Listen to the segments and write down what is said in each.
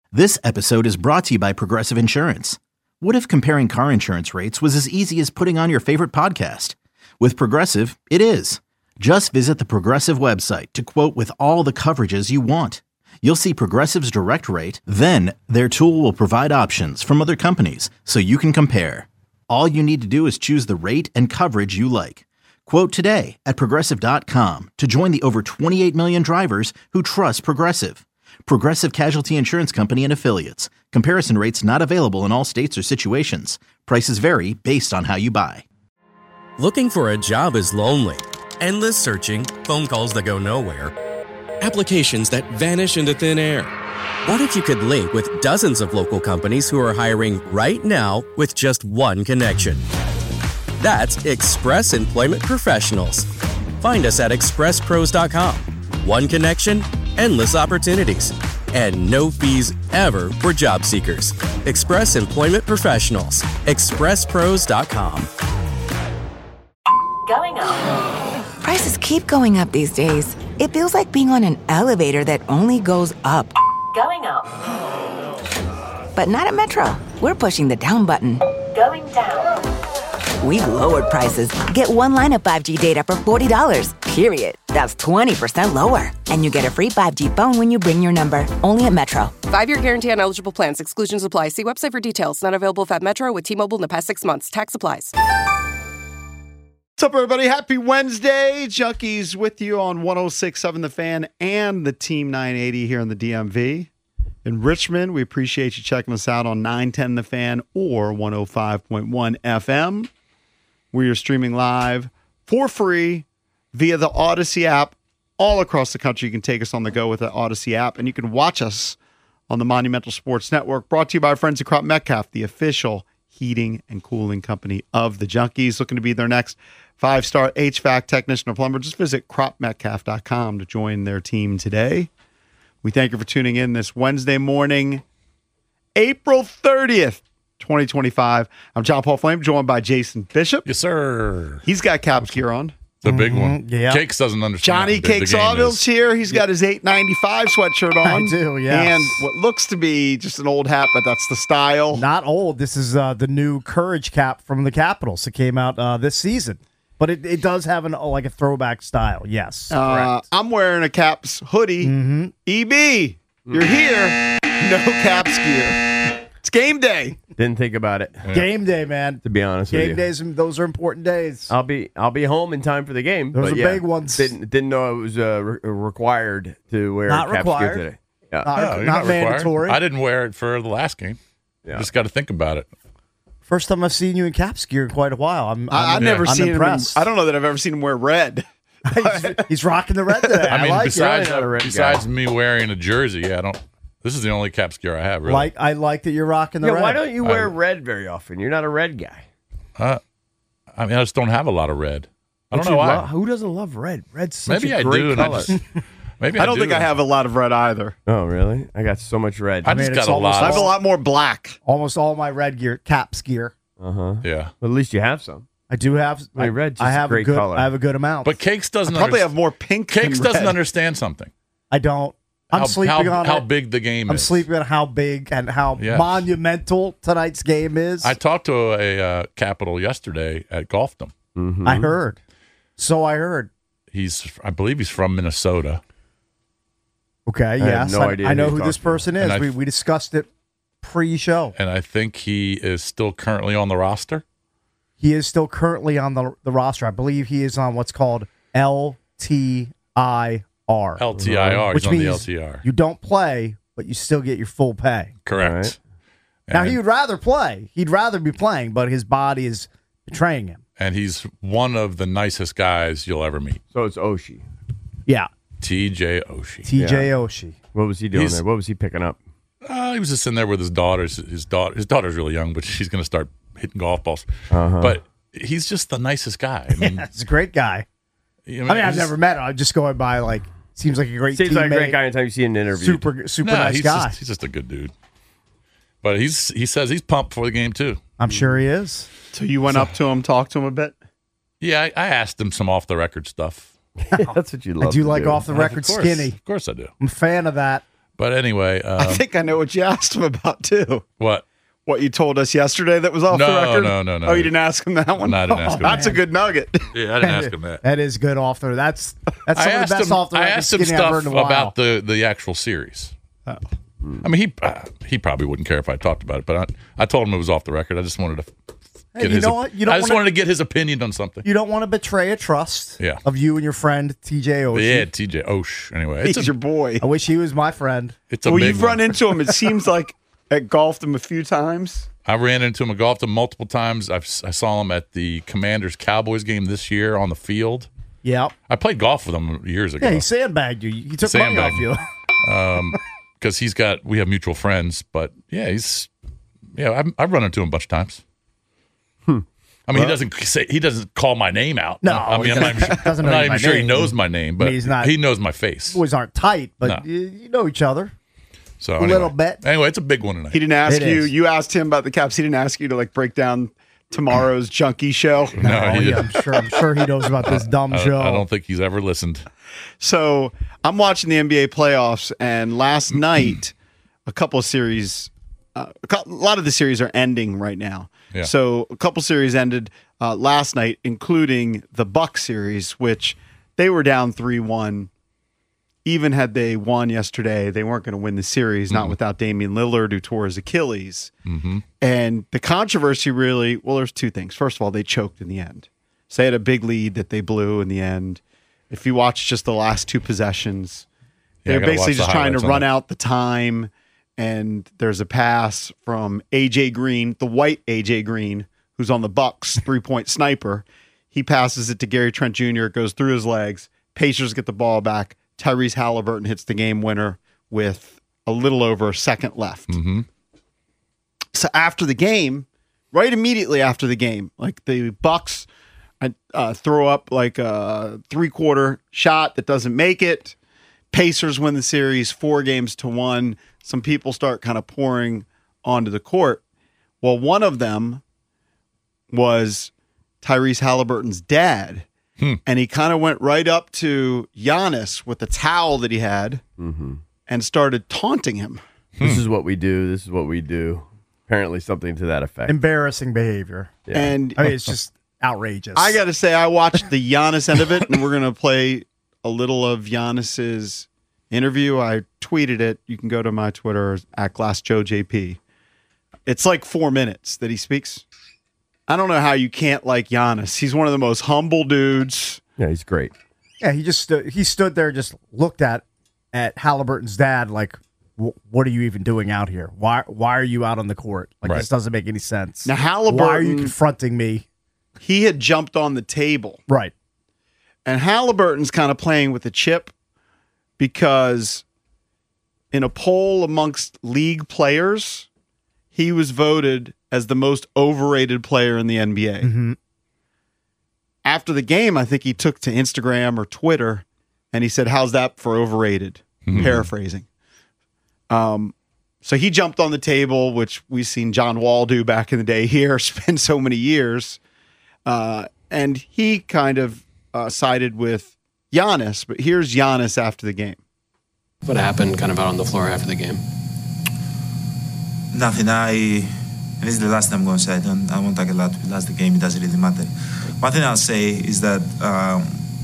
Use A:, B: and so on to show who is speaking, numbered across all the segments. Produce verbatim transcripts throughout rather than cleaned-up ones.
A: This episode is brought to you by Progressive Insurance. What if comparing car insurance rates was as easy as putting on your favorite podcast? With Progressive, it is. Just visit the Progressive website to quote with all the coverages you want. You'll see Progressive's direct rate, then their tool will provide options from other companies so you can compare. All you need to do is choose the rate and coverage you like. Quote today at progressive dot com to join the over twenty-eight million drivers who trust Progressive. Progressive Casualty Insurance Company and Affiliates. Comparison rates not available in all states or situations. Prices vary based on how you buy.
B: Looking for a job is lonely. Endless searching, phone calls that go nowhere, applications that vanish into thin air. What if you could link with dozens of local companies who are hiring right now with just one connection? That's Express Employment Professionals. Find us at express pros dot com. One connection, endless opportunities, and no fees ever for job seekers. Express Employment Professionals. express pros dot com.
C: Going up.
D: Prices keep going up these days. It feels like being on an elevator that only goes up.
C: Going up.
D: But not at Metro. We're pushing the down button.
C: Going down.
D: We've lowered prices. Get one line of five G data for forty dollars, period. That's twenty percent lower. And you get a free five G phone when you bring your number. Only at Metro.
E: Five-year guarantee on eligible plans. Exclusions apply. See website for details. Not available at Metro with T-Mobile in the past six months. Tax applies.
F: What's up, everybody? Happy Wednesday. Junkies with you on one oh six point seven The Fan and the Team nine eighty here in the D M V. In Richmond, we appreciate you checking us out on nine ten The Fan or one oh five point one F M. We are streaming live for free via the Odyssey app all across the country. You can take us on the go with the Odyssey app, and you can watch us on the Monumental Sports Network, brought to you by our friends at Crop Metcalf, the official heating and cooling company of the Junkies. Looking to be their next five-star H V A C technician or plumber. Just visit crop metcalf dot com to join their team today. We thank you for tuning in this Wednesday morning, April thirtieth. twenty twenty-five. I'm John Paul Flame, joined by Jason Bishop.
G: Yes, sir.
F: He's got Caps gear on.
G: The big
H: Mm-hmm.
G: one.
H: Yeah.
G: Cakes doesn't understand.
F: Johnny
G: how big
F: Cakes
G: the game
F: Sawville's
G: is.
F: here. He's got his eight ninety-five sweatshirt on.
H: I do, yes.
F: And what looks to be just an old hat, but that's the style.
H: Not old. This is uh, the new Courage cap from the Capitals. It came out uh, this season. But it, it does have an oh, like a throwback style, yes.
F: Uh, I'm wearing a Caps hoodie.
H: Mm-hmm.
F: E B, you're here. No Caps gear. It's game day.
I: Didn't think about it.
G: Yeah.
H: Game day, man.
I: To be honest with
H: Game
I: you,
H: days, those are important days.
I: I'll be I'll be home in time for the game.
H: Those
I: but
H: are
I: yeah,
H: big ones.
I: Didn't didn't know it was uh, re- required to wear
H: Not
I: Caps
H: required.
I: gear today. Yeah.
H: Not,
G: No,
H: not
G: you're not required.
H: mandatory.
G: I didn't wear it for the last game.
I: Yeah.
G: You just got to think about it.
H: First time I've seen you in Caps gear in quite a while. I'm,
F: I,
H: I'm
F: I've never
H: I'm
F: seen
H: impressed.
F: him. In, I don't know that I've ever seen him wear red.
H: he's, he's rocking the red today.
G: I
H: I,
G: mean,
H: like
G: besides
I: You're not a red
G: besides
I: guy.
G: me wearing a jersey, yeah, I don't. This is the only Caps gear I have.
H: it.
G: Really.
H: Like I like that you're rocking the
I: Yeah,
H: red.
I: why don't you wear
G: I-
I: red very often? You're not a red guy.
G: Uh, I mean, I just don't have a lot of red. I don't
I: But
G: know
I: you
G: why.
I: lo- who doesn't love red? Red's such
G: Maybe
I: a
G: I
I: great
G: do. And I
I: color.
G: just, maybe
F: I don't
G: do.
F: think I have a lot of red either.
I: Oh, really? I got so much red.
G: I
H: mean,
G: just
H: it's
G: got a
H: almost
G: lot.
F: I have
G: Of,
F: a lot more black.
H: Almost all my red gear, Caps gear.
I: Uh huh.
G: yeah,
I: At least you have some.
H: I do have.
I: I mean, red's just
H: I have
I: a great
H: good.
I: color.
H: I have a good amount.
G: but Cakes doesn't.
F: Probably
G: underst-
F: have more pink.
G: Cakes
F: than
G: doesn't
F: red.
G: understand something.
H: I don't. I'm
G: how,
H: sleeping
G: how,
H: on
G: how
H: it.
G: big the game
H: I'm
G: is.
H: sleeping on how big and how
G: Yes.
H: monumental tonight's game is.
G: I talked to a uh, Capital yesterday at Golfdom.
I: Mm-hmm.
H: I heard. So I heard.
G: He's, I believe, he's from Minnesota.
H: Okay,
I: have
H: yes.
I: no
H: I,
I: idea
H: I
I: who
H: know
I: you're
H: who this
I: talking to.
H: person is.
G: And I-
H: We we discussed it pre-show.
G: And I think he is still currently on the roster.
H: He is still currently on the the roster. I believe he is on what's called L T I R.
G: L T I R.
H: Which
G: He's on the
H: means
G: L T R.
H: you don't play, but you still get your full pay.
G: Correct.
I: All right.
H: Now,
G: And-
H: he would rather play. He'd rather be playing, but his body is betraying him.
G: and he's one of the nicest guys you'll ever meet.
I: So it's Oshie.
H: Yeah,
G: T J Oshie.
H: T J Oshie.
I: What was he doing
G: He's-
I: there? What was he picking up?
G: Uh, he was just in there with his daughters. His daughter, his daughter's really young, but she's going to start hitting golf balls.
I: Uh-huh.
G: But he's just the nicest guy. I mean,
H: Yeah, he's a great guy.
G: I
H: I mean, I've
G: he's-
H: never met him. I'm just going by, like, seems like a great
I: Seems like a
H: teammate.
I: great guy anytime you see an interview.
H: Super, super
G: Nah,
H: nice
G: he's
H: guy.
G: Just, he's just a good dude. But he's he says he's pumped for the game too.
H: I'm sure he is.
F: So you went up to him, talked to him a bit?
G: Yeah, I, I asked him some off the record stuff.
I: That's what you love.
H: I do
I: to
H: like
I: do.
H: off the record
G: Of course,
H: skinny.
G: Of course I do.
H: I'm a fan of that.
G: But anyway, um,
F: I think I know what you asked him about too.
G: what?
F: What you told us yesterday that was off
G: No,
F: the record?
G: no, no, no.
F: Oh, you didn't ask him that one?
G: No, I didn't ask him
F: That's
G: that.
F: a good nugget.
G: Yeah, I didn't ask him that.
H: That is good off there. That's that's
G: I
H: some of
G: asked
H: the best
G: him.
H: off the
G: I
H: record
G: asked him
H: skinny I've heard
G: stuff
H: in a while.
G: about the the actual series.
F: Oh.
G: I mean, he uh, he probably wouldn't care if I talked about it, but I I told him it was off the record. I just wanted to
H: Hey,
G: get
H: you
G: his.
H: know what? You don't
G: I just
H: wanna-
G: wanted to get his opinion on something.
H: You don't want to betray a trust
G: Yeah.
H: of you and your friend T J
G: But
H: Oshie.
G: yeah, T J Osh. Anyway,
F: He's
G: it's a,
F: your boy.
H: I wish he was my friend.
G: it's a
F: Well,
G: big
F: you've
G: one.
F: run into him. It seems like at golfed him a few times.
G: I ran into him. I golfed him multiple times. I've, I saw him at the Commanders Cowboys game this year on the field.
H: Yeah.
G: I played golf with him years ago.
H: Yeah, he sandbagged you. He took money off
G: Sandbagged
H: you.
G: um, because he's got we have mutual friends. But yeah, he's yeah. I've, I've run into him a bunch of times.
H: Hmm.
G: I mean, he doesn't say he doesn't call my name out.
H: No,
G: I mean,
H: he
G: I'm not even, sure,
H: doesn't
G: I'm
H: know
G: not
H: you
G: even
H: by
G: sure he
H: name.
G: knows my name,
H: I
G: but
H: mean, he's not-
G: he knows my face.
H: Boys aren't tight, but
G: No.
H: you, you know each other.
G: So
H: a
G: anyway.
H: little bit.
G: Anyway, it's a big one tonight.
F: He didn't ask
H: It
F: you.
H: is.
F: You asked him about the Caps. He didn't ask you to like break down tomorrow's junkie show.
G: No,
H: Oh,
G: he
H: yeah, I'm
G: didn't.
H: sure. I'm sure he knows about this dumb
G: I,
H: show.
G: I don't think he's ever listened.
F: So I'm watching the N B A playoffs, and last night, a couple of series, uh, a, cou- a lot of the series are ending right now.
G: Yeah.
F: So a couple series ended uh, last night, including the Bucks series, which they were down three one. Even had they won yesterday, they weren't going to win the series, not without Damian Lillard, who tore his Achilles.
G: Mm-hmm.
F: And the controversy really, well, there's two things. First of all, they choked in the end. So they had a big lead that they blew in the end. If you watch just the last two possessions,
G: Yeah, I
F: they're
G: gotta
F: basically
G: watch the
F: just trying to
G: highlights on
F: run
G: that.
F: out the time. And there's a pass from A J Green, the white A J Green, who's on the Bucks, three-point sniper. He passes it to Gary Trent Junior It goes through his legs. Pacers get the ball back. Tyrese Halliburton hits the game winner with a little over a second left.
G: Mm-hmm.
F: So after the game, right immediately after the game, like the Bucks uh, throw up like a three-quarter shot that doesn't make it. Pacers win the series four games to one. Some people start kind of pouring onto the court. Well, one of them was Tyrese Halliburton's dad.
G: Hmm.
F: And he kind of went right up to Giannis with the towel that he had
I: Mm-hmm.
F: and started taunting him.
I: This is what we do. This is what we do. Apparently, something to that effect.
H: Embarrassing behavior.
I: Yeah.
F: And
H: I mean, it's just outrageous.
F: I got to say, I watched the Giannis end of it, and we're going to play a little of Giannis's interview. I tweeted it. You can go to my Twitter at GlassJoeJP. It's like four minutes that he speaks. I don't know how you can't like Giannis. He's one of the most humble dudes.
I: Yeah, he's great.
H: Yeah, he just stood, he stood there, just looked at at Halliburton's dad, like, "What are you even doing out here? Why why are you out on the court? Like
G: Right.
H: this doesn't make any sense.
F: Now,
H: Why are
F: Halliburton,
H: you confronting me?"
F: he had jumped on the table.
H: Right.
F: And Halliburton's kind of playing with a chip because in a poll amongst league players, he was voted as the most overrated player in the N B A.
H: Mm-hmm.
F: After the game, I think he took to Instagram or Twitter and he said, "How's that for overrated?"
G: Mhm.
F: Paraphrasing. Um, so he jumped on the table, which we've seen John Wall do back in the day here, spend so many years. Uh, and he kind of uh, sided with Giannis, but here's Giannis after the game.
J: What happened kind of out on the floor after the game?
K: Nothing. I. This is the last time I'm going to say. I don't. I won't talk a lot. We lost the game. It doesn't really matter. One thing I'll say is that um,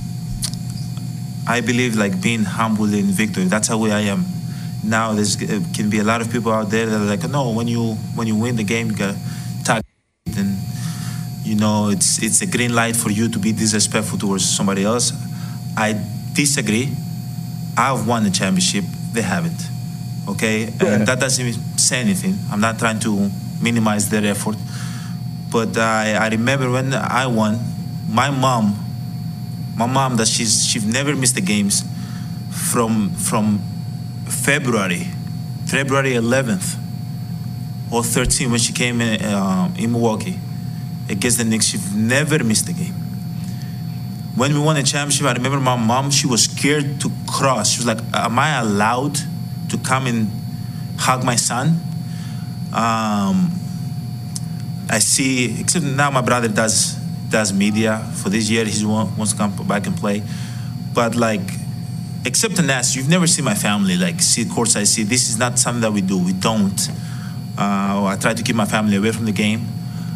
K: I believe like being humble in victory. That's how I am. Now there's uh, can be a lot of people out there that are like, no, when you when you win the game, you gotta talk, and you know it's it's a green light for you to be disrespectful towards somebody else. I disagree. I've won the championship. They haven't. Okay, and that doesn't even say anything. I'm not trying to minimize their effort, but I, I remember when I won, my mom, my mom that she's she's never missed the games from from February, February eleventh or thirteenth when she came in, uh, in Milwaukee against the Knicks. She never missed a game. When we won the championship, I remember my mom, she was scared to cross. She was like, am I allowed to come and hug my son? Um, I see, except now my brother does does media. For this year, he wants to come back and play. But like except in Nats, you've never seen my family like see courtside. See, this is not something that we do. We don't. Uh, I try to keep my family away from the game,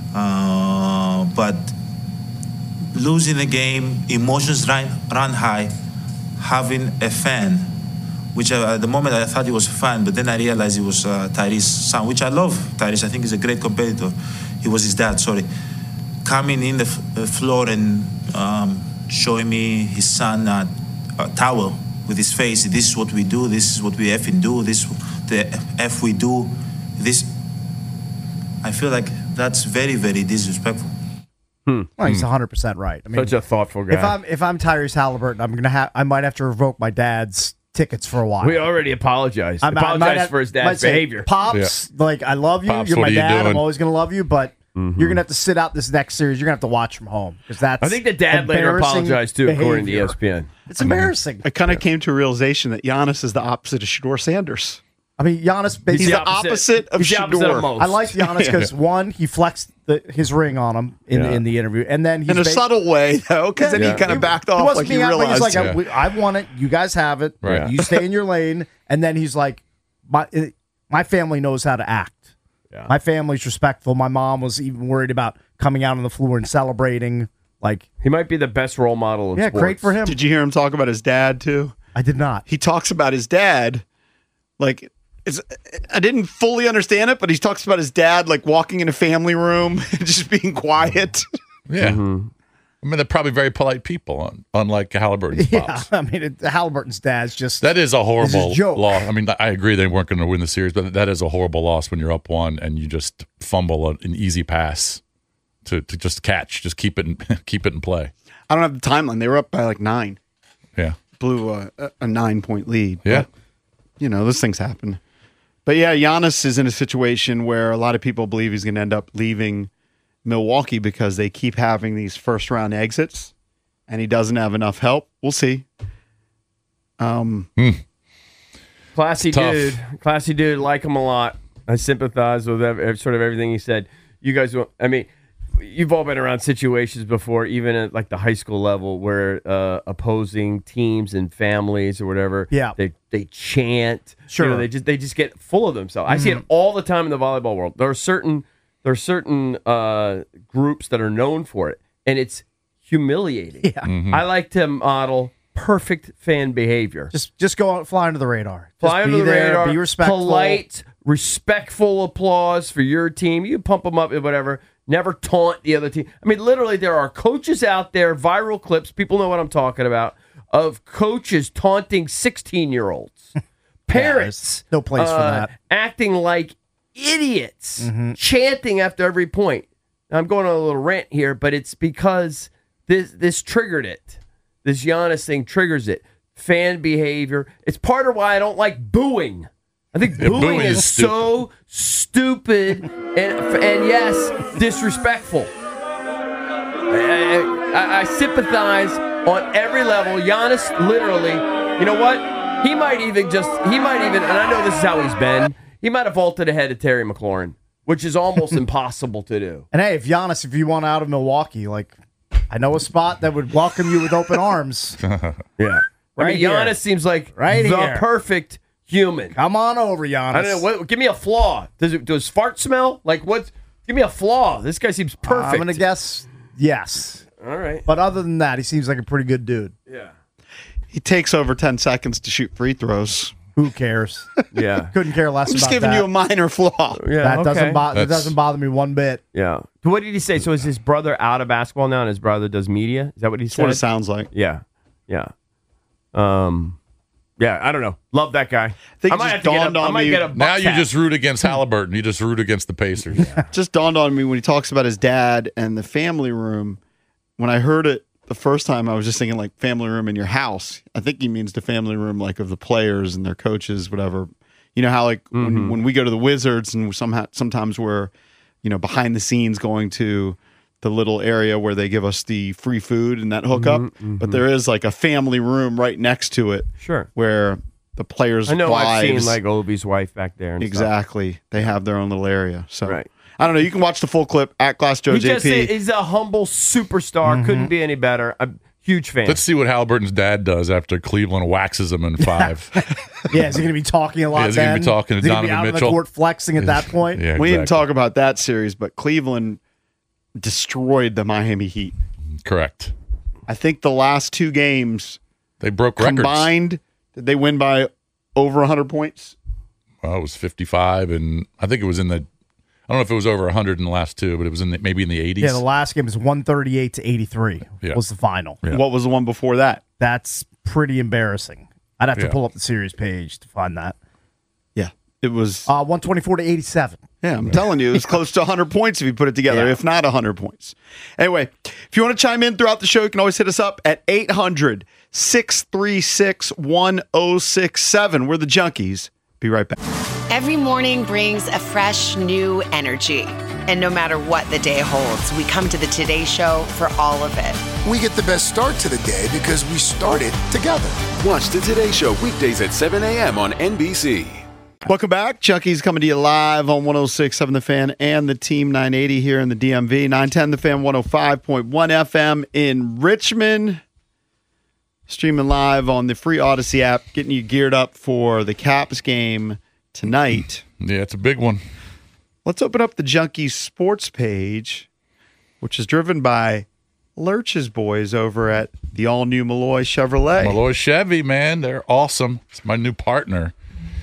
K: uh, but losing the game, emotions run, run high. Having a fan, which uh, at the moment I thought he was a fan, but then I realized he was uh, Tyrese's son, which I love. Tyrese, I think he's a great competitor. He was his dad, sorry. Coming in the f- uh, floor and um, showing me his son uh, a towel with his face. This is what we do. This is what we effing do. This the F we do. This. I feel like that's very, very disrespectful.
H: Hmm. Well, he's one hundred percent right. I mean,
I: Such a thoughtful guy.
H: If I'm if I'm Tyrese Halliburton, I'm gonna have I might have to revoke my dad's tickets for a while.
I: We already apologized.
H: I'm- I
I: Apologize
H: might have-
I: for his
H: might
I: dad's
H: say,
I: behavior.
H: Pops, like I love you.
I: Pops,
H: You're
I: what
H: my
I: are you
H: dad. I'm
I: doing?
H: always gonna love you, but
I: Mhm.
H: you're gonna have to sit out this next series. You're gonna have to watch from home because that's.
I: I think the dad later
H: embarrassing
I: apologized too, according to E
H: behavior.
I: S P N.
H: It's embarrassing.
F: I kind of came to a realization that Giannis is the opposite of Shador Sanders.
H: I mean, Giannis.
F: He's the opposite of Shador.
H: I like Giannis because one, he flexed the, his ring on him in,
F: Yeah.
H: in the interview, and then he's
F: In a
H: ba-
F: subtle way, though, because then he kind of backed off
H: wasn't
F: like he
H: being out, but
F: realized.
H: He's like, I, I want it. You guys have it.
F: Right.
H: You stay in your lane. And then he's like, my my family knows how to act.
I: Yeah.
H: My family's respectful. My mom was even worried about coming out on the floor and celebrating. Like
I: he might be the best role model in
H: Yeah,
I: sports.
H: great for him.
F: Did you hear him talk about his dad too?
H: I did not.
F: He talks about his dad, like it's. I didn't fully understand it, but he talks about his dad like walking in a family room and just being quiet.
G: Yeah.
I: Mm-hmm.
G: I mean, they're probably very polite people, un- unlike Halliburton's
H: Yeah,
G: pops.
H: I mean, it, Halliburton's dad's just
G: That is a horrible
H: joke.
G: loss. I mean, I agree they weren't going to win the series, but that is a horrible loss when you're up one and you just fumble an an easy pass to, to just catch, just keep it in, keep it in play.
F: I don't have the timeline. They were up by like nine.
G: Yeah.
F: Blew a, a nine point lead.
G: Yeah.
F: But, you know, those things happen. But yeah, Giannis is in a situation where a lot of people believe he's going to end up leaving Milwaukee because they keep having these first round exits and he doesn't have enough help. We'll see. Um,
I: Classy
G: Tough.
I: dude, classy dude. Like him a lot. I sympathize with ev- sort of everything he said. You guys, will- I mean, you've all been around situations before, even at like the high school level, where uh, opposing teams and families or whatever,
H: Yeah.
I: they they chant.
H: Sure.
I: You know, they just they just get full of themselves. I see it all the time in the volleyball world. There are certain there are certain uh, groups that are known for it, and it's humiliating.
H: Yeah.
G: Mm-hmm.
I: I like to model perfect fan behavior.
H: just just go out, fly under the radar.
I: Fly
H: just
I: under
H: be
I: the
H: there,
I: radar,
H: be respectful.
I: polite, respectful applause for your team. You pump them up, whatever. Never taunt the other team. I mean, literally, there are coaches out there, viral clips, people know what I'm talking about, of coaches taunting sixteen-year-olds. Parents.
H: no place for
I: uh,
H: that.
I: Acting like idiots,
H: Mhm.
I: chanting after every point. Now, I'm going on a little rant here, but it's because this this triggered it. This Giannis thing triggers it. Fan behavior. It's part of why I don't like booing. I think
G: Yeah,
I: booing,
G: booing
I: is,
G: is
I: so stupid and and yes, disrespectful. I, I, I sympathize on every level. Giannis, literally, you know what? He might even just he might even, and I know this is how he's been. He might have vaulted ahead of Terry McLaurin, which is almost impossible to do.
H: And hey, if Giannis, if you want out of Milwaukee, like I know a spot that would welcome you with open arms.
I: Yeah. I
H: Right
I: mean,
H: here.
I: Giannis seems like
H: Right
I: the
H: here.
I: perfect human.
H: Come on over, Giannis.
I: I don't know. What, give me a flaw. Does it does fart smell? Like what? Give me a flaw. This guy seems perfect.
H: I'm gonna guess yes.
I: All right.
H: But other than that, he seems like a pretty good dude.
I: Yeah.
F: he takes over ten seconds to shoot free throws.
H: Who cares?
I: Yeah.
H: Couldn't care less
F: I'm just
H: about
F: giving
H: that.
F: you a minor flaw.
I: Yeah.
H: that doesn't
I: okay.
H: bo- that
G: That's-
H: doesn't bother me one bit.
I: Yeah. What did he say? So is his brother out of basketball now, and his brother does media? Is that what he
F: That's
I: said?
F: what it sounds like.
I: Yeah. Yeah. Um. Yeah. I don't know. Love that guy.
F: think
I: I
F: it
I: might
F: just
I: have to get
F: dawned
I: a, I
F: on
I: might
F: me-
I: get a
G: Now
I: Bucks
G: you
I: hat.
G: just root against Halliburton. You just root against the Pacers.
F: Just dawned on me when he talks about his dad and the family room. When I heard it the first time, I was just thinking like family room in your house. I think he means the family room like of the players and their coaches, whatever. You know how like when, when we go to the Wizards and somehow sometimes we're, you know, behind the scenes going to the little area where they give us the free food and that hookup. But there is like a family room right next to it.
I: Sure.
F: Where the players'
I: I know. I've
F: wives,
I: seen like Obi's wife back there. And stuff.
F: exactly. They have their own little area. So
I: Right.
F: I don't know. You can watch the full clip at Glass Joe
I: He
F: J
I: just
F: P.
I: he's a humble superstar. Couldn't be any better. I, Huge fan.
G: Let's see what Halliburton's dad does after Cleveland waxes him in five.
H: Yeah, is he going to be talking a lot?
G: Yeah, is he gonna be
H: then?
G: talking to
H: Is he gonna be
G: Donovan
H: out on
G: Mitchell?
H: the court flexing at that point?
G: Yeah,
F: We didn't
G: exactly.
F: talk about that series, but Cleveland destroyed the Miami Heat.
G: Correct.
F: I think the last two games
G: They broke records.
F: combined, did they win by over one hundred points?
G: Well, it was fifty-five, and I think it was in the. I don't know if it was over one hundred in the last two, but it was in the, maybe in the eighties.
H: Yeah, the last game was one thirty-eight to eighty-three.
G: Yeah.
H: Was the final.
G: Yeah.
F: What was the one before that?
H: That's pretty embarrassing. I'd have to
G: Yeah.
H: pull up the series page to find that.
F: Yeah, it was.
H: Uh, one twenty-four to eighty-seven.
F: Yeah, I'm telling you, it was close to one hundred points if you put it together,
H: Yeah.
F: if not one hundred points. Anyway, if you want to chime in throughout the show, you can always hit us up at eight hundred, six three six, one oh six seven. We're the Junkies. Be right back.
L: Every morning brings a fresh, new energy. And no matter what the day holds, we come to the Today Show for all of it.
M: We get the best start to the day because we started together.
N: Watch the Today Show weekdays at seven a.m. on N B C.
F: Welcome back. Junkies coming to you live on one oh six point seven The Fan and the Team nine eighty here in the D M V. nine ten The Fan, one oh five point one F M in Richmond. Streaming live on the free Odyssey app, getting you geared up for the Caps game tonight.
G: Yeah, it's a big one.
F: Let's open up the Junkies sports page, which is driven by Lurch's boys over at the all-new Malloy Chevrolet.
G: Malloy Chevy, man, they're awesome. It's my new partner.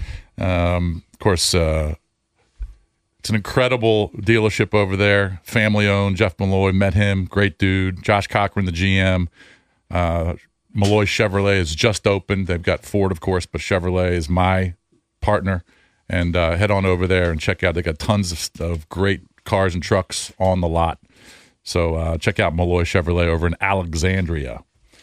G: Um, of course, uh, it's an incredible dealership over there. Family-owned. Jeff Malloy, met him. Great dude. Josh Cochran, the G M. Uh, Malloy Chevrolet is just opened. They've got Ford, of course, but Chevrolet is my partner. And uh, head on over there and check out. They got tons of, of great cars and trucks on the lot. So uh, check out Malloy Chevrolet over in Alexandria.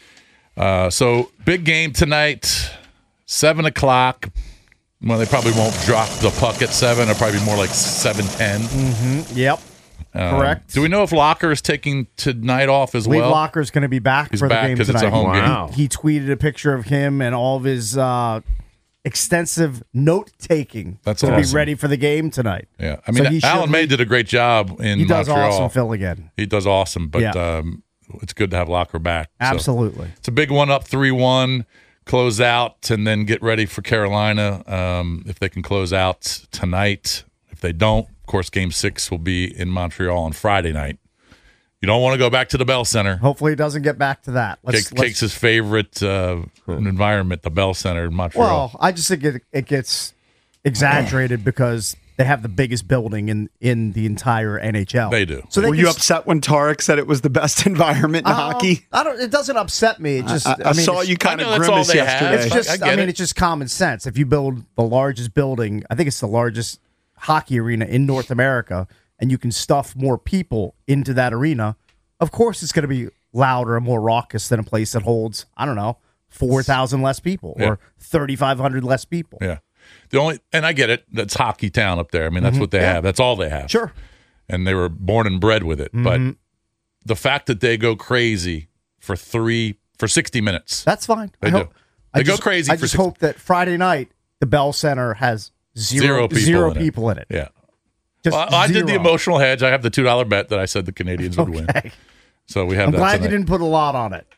G: Uh, so big game tonight, seven o'clock. Well, they probably won't drop the puck at seven. It'll probably be more like seven ten.
H: Mm-hmm. Yep.
G: Um,
H: Correct.
G: Do we know if Locker is taking tonight off as
H: Lee
G: well?
H: Locker's going to be back
G: He's
H: for the
G: back
H: game
G: 'cause
H: tonight.
G: it's a home
I: Wow.
G: game.
H: He tweeted a picture of him and all of his uh, extensive note taking
G: That's
H: to
G: awesome.
H: be ready for the game tonight.
G: Yeah, I
H: So
G: mean,
H: he
G: Alan
H: should
G: May
H: lead-
G: did a great job in
H: He does
G: Montreal.
H: awesome, Phil, again.
G: He does awesome, but
H: Yeah.
G: um, it's good to have Locker back. So
H: Absolutely.
G: it's a big one, up three one, close out, and then get ready for Carolina um, if they can close out tonight. If they don't, of course, Game Six will be in Montreal on Friday night. You don't want to go back to the Bell Center.
H: Hopefully he doesn't get back to that. Let's,
G: Cake, Cake's his favorite uh, environment, the Bell Center in Montreal.
H: Well, I just think it, it gets exaggerated because they have the biggest building in, in the entire N H L.
G: They do.
H: So they
F: Were
H: can
F: you
H: s-
F: upset when Tarek said it was the best environment in
H: Um,
F: hockey?
H: I don't. It doesn't upset me. It just.
F: I,
H: I,
F: I
H: mean,
F: saw
H: it's-
F: you kind
G: I
F: of
G: know that's all
F: grimace
G: they have.
F: yesterday.
H: It's just.
G: I
H: I,
G: get
H: mean,
G: it.
H: it's just common sense. If you build the largest building, I think it's the largest hockey arena in North America, and you can stuff more people into that arena. Of course, it's going to be louder and more raucous than a place that holds, I don't know, four thousand less people
G: Yeah.
H: or thirty-five hundred less people.
G: Yeah. The only, and I get it, that's hockey town up there. I mean, that's what they
H: Yeah.
G: have. That's all they have.
H: Sure.
G: And they were born and bred with it. But the fact that they go crazy for three, for sixty minutes.
H: That's fine.
G: They
H: I
G: do.
H: hope,
G: They
H: I
G: go
H: just,
G: crazy
H: I
G: for
H: just
G: six-
H: hope that Friday night the Bell Center has zero,
G: Zero people
H: zero
G: in it.
H: people in it.
G: Yeah.
H: Just
G: Well, I did the
H: zero.
G: emotional hedge. I have the two dollar bet that I said the Canadians would win.
H: Okay.
G: So we have
H: I'm
G: that
H: glad
G: tonight.
H: you didn't put a lot on it.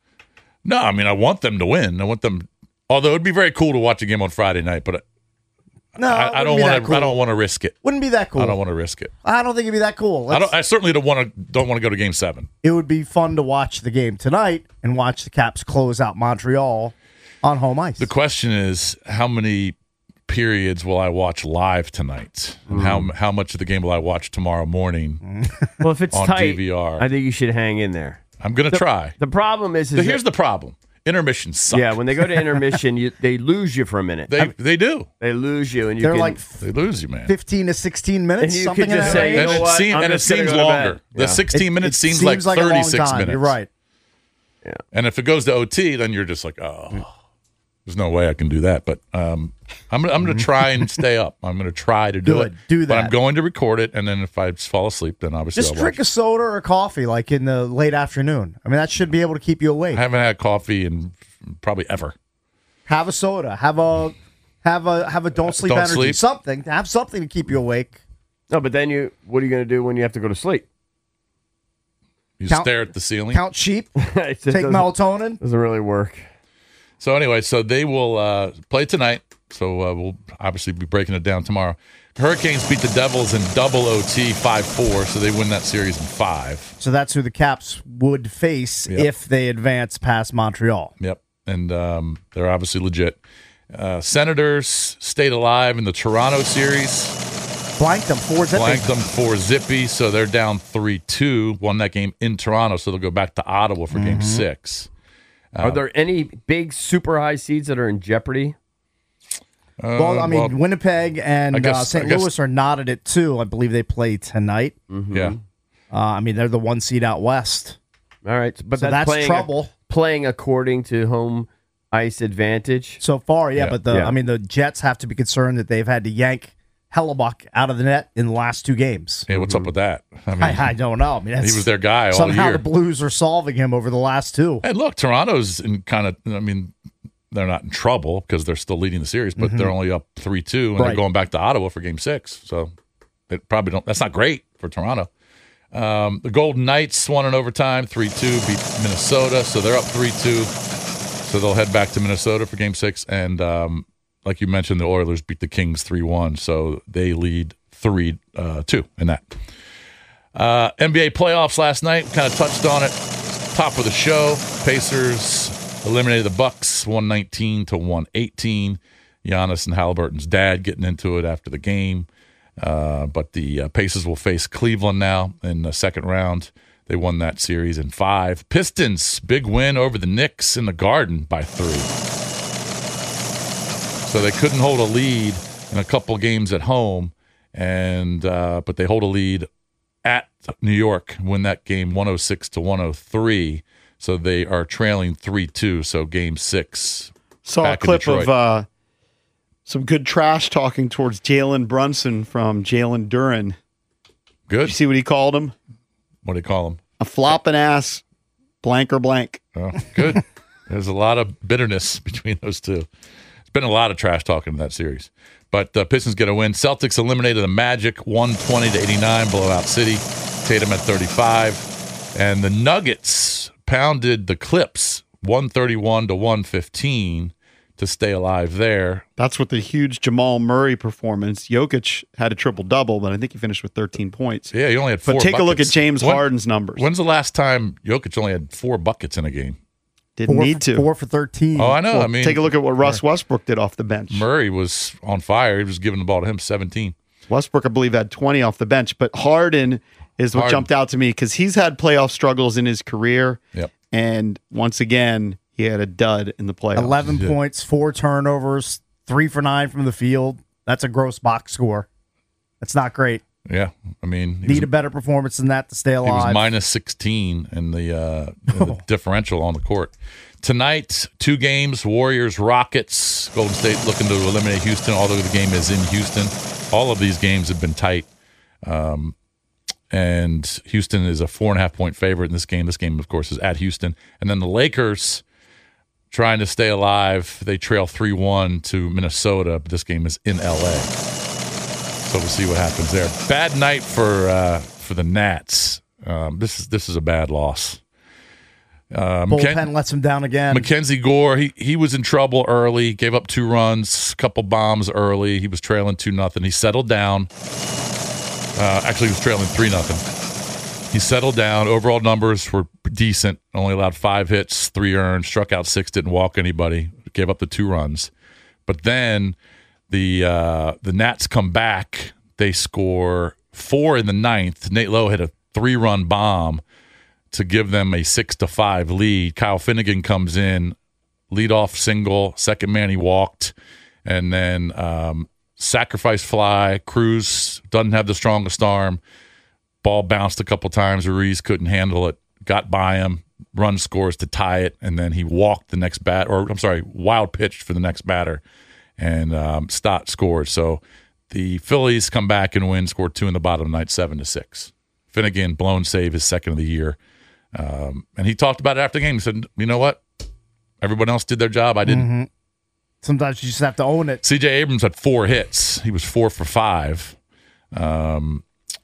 G: No, I mean, I want them to win. I want them, although it'd be very cool to watch a game on Friday night, but
H: No,
G: I, I
H: it wouldn't
G: don't
H: be
G: want
H: that
G: to.
H: cool.
G: I don't want to risk it.
H: Wouldn't be that cool.
G: I don't want to risk it.
H: I don't think it'd be that cool.
G: I
H: Let's-
G: don't. I certainly don't want to. Don't want to go to Game Seven.
H: it would be fun to watch the game tonight and watch the Caps close out Montreal on home ice.
G: The question is, how many periods will I watch live tonight? And how how much of the game will I watch tomorrow morning?
I: Well, if it's
G: on
I: tight,
G: D V R.
I: I think you should hang in there.
G: I'm going to
I: The-
G: try.
I: The problem is, is
G: So here's
I: that-
G: the problem: intermissions suck.
I: yeah, when they go to intermission, you, they lose you for a minute.
G: they they do.
I: They lose you, and you
H: They're
I: can,
H: like
G: They lose you, man.
H: fifteen to sixteen minutes,
I: And you
H: something
I: could
H: in
I: just
H: that
I: say,
H: range.
I: you
G: and
I: know
G: it,
I: what?
G: seem,
I: I'm
G: and it
I: just gonna
G: seems
I: go to
G: longer.
I: bed.
G: The
I: Yeah.
G: sixteen
H: It-
G: minutes
H: it
G: seems, like
H: a long
G: thirty-six
H: time.
G: minutes.
H: You're right.
G: And if it goes to O T, then you're just like, oh, there's no way I can do that. But um, I'm gonna, I'm going to try and stay up. I'm going to try to do
H: Good.
G: it.
H: Do
G: But I'm
H: that.
G: going to record it, and then if I fall asleep, then obviously
H: Just
G: I'll
H: drink
G: watch.
H: a soda or a coffee like in the late afternoon. I mean, that should be able to keep you awake.
G: I haven't had coffee in probably ever.
H: Have a soda. Have a have a have a don't sleep
G: Don't
H: energy.
G: sleep.
H: Something. Have something to keep you awake.
I: No, but then you, what are you going to do when you have to go to sleep?
G: You
H: Count-
G: stare at the ceiling.
H: Count sheep. Take
I: doesn't-
H: melatonin.
I: Doesn't really work.
G: So anyway, so they will uh, play tonight. So uh, we'll obviously be breaking it down tomorrow. Hurricanes beat the Devils in double O T five four, so they win that series in five.
H: So that's who the Caps would face
G: Yep.
H: if they advance past Montreal.
G: Yep, and um, they're obviously legit. Uh, Senators stayed alive in the Toronto series.
H: Blanked them four zippy.
G: Blanked them four zippy, so they're down three two. Won that game in Toronto, so they'll go back to Ottawa for game six.
I: Are there any big super high seeds that are in jeopardy?
G: Uh,
H: Well, I mean,
G: well,
H: Winnipeg and
G: I guess-
H: uh, Saint
G: I guess-
H: Louis are knotted at two. I believe they play tonight.
G: Yeah.
H: Uh, I mean, they're the one seed out west.
I: All right, but
H: So
I: that's,
H: that's
I: playing
H: trouble.
I: playing according to home ice advantage.
H: So far, yeah,
G: Yeah.
H: but the
I: Yeah.
H: I mean, the Jets have to be concerned that they've had to yank Hellebuck out of the net in the last two games.
G: Yeah, what's up with that? I mean,
H: I, I don't know. I mean, that's,
G: he was their guy all
H: somehow
G: year.
H: the Blues are solving him over the last two.
G: And look, Toronto's in kind of, I mean, they're not in trouble because they're still leading the series, but they're only up three two, and
H: Right.
G: they're going back to Ottawa for game six. So it probably don't, that's not great for Toronto. Um, the Golden Knights won in overtime, three two, beat Minnesota. So they're up three two. So they'll head back to Minnesota for game six. And um, like you mentioned, the Oilers beat the Kings three one. So they lead three two in that. Uh, N B A playoffs last night, kind of touched on it. Top of the show, Pacers eliminated the Bucks one nineteen to one eighteen. Giannis and Halliburton's dad getting into it after the game. Uh, but the uh, Pacers will face Cleveland now in the second round. They won that series in five. Pistons, big win over the Knicks in the Garden by three. So they couldn't hold a lead in a couple games at home, and uh, but they hold a lead at New York, win that game one oh six to one oh three. So they are trailing three two. So game six.
F: Saw
G: back
F: a
G: in
F: clip
G: Detroit.
F: of uh, some good trash talking towards Jalen Brunson from Jalen Duran.
G: Good.
F: Did you see what he called him?
G: What do you call him?
F: A flopping ass blank or blank.
G: Oh, good. There's a lot of bitterness between those two. There's been a lot of trash talking in that series. But the uh, Pistons get a win. Celtics eliminated the Magic one twenty to eighty-nine, blowout city. Tatum at thirty-five. And the Nuggets pounded the Clips one thirty-one to one fifteen to stay alive there.
F: That's with the huge Jamal Murray performance. Jokic had a triple-double, but I think he finished with thirteen points.
G: Yeah, he only had four
F: But take
G: buckets.
F: a look at James
G: When-
F: Harden's numbers.
G: When's the last time Jokic only had four buckets in a game?
F: Didn't
H: Four
F: need to.
H: Four for thirteen.
G: Oh, I know.
F: Well,
G: I mean,
F: take a look at what Russ Westbrook did off the bench.
G: Murray was on fire. He was giving the ball to him, seventeen.
F: Westbrook, I believe, had twenty off the bench, but Harden is what
G: Harden.
F: jumped out to me because he's had playoff struggles in his career.
G: Yep.
F: And once again, he had a dud in the playoffs.
H: eleven
G: Yeah.
H: points, four turnovers, three for nine from the field. That's a gross box score. That's not great.
G: Yeah, I mean, he
H: Need
G: was,
H: a better performance than that to stay
G: he
H: alive.
G: was minus sixteen in the, uh, in the differential on the court. Tonight, two games, Warriors, Rockets. Golden State looking to eliminate Houston, although the game is in Houston. All of these games have been tight. Um, and Houston is a four and a half point favorite in this game. This game, of course, is at Houston. And then the Lakers trying to stay alive. They trail three one to Minnesota, but this game is in L A. So we'll see what happens there. Bad night for uh, for the Nats. Um, this is this is a bad loss. Uh,
H: Bullpen
G: McKen-
H: lets him down again.
G: Mackenzie Gore, he he was in trouble early. Gave up two runs, couple bombs early. He was trailing two nothing. He settled down. Uh, actually, he was trailing three nothing. He settled down. Overall numbers were decent. Only allowed five hits, three earned, struck out six, didn't walk anybody. Gave up the two runs. But then the uh, the Nats come back. They score four in the ninth. Nate Lowe hit a three run bomb to give them a six to five lead. Kyle Finnegan comes in, leadoff single, second man he walked, and then um, sacrifice fly. Cruz doesn't have the strongest arm. Ball bounced a couple times. Ruiz couldn't handle it. Got by him. Run scores to tie it, and then he walked the next bat, or I'm sorry, wild pitched for the next batter, and um, Stott scored. So the Phillies come back and win. Scored two in the bottom of the night, seven to six. Finnegan blown save, his second of the year. Um, and he talked about it after the game. He said, you know what? Everyone else did their job. I didn't.
H: Mm-hmm. Sometimes you just have to own it.
G: C J Abrams had four hits. He was four for five. Um,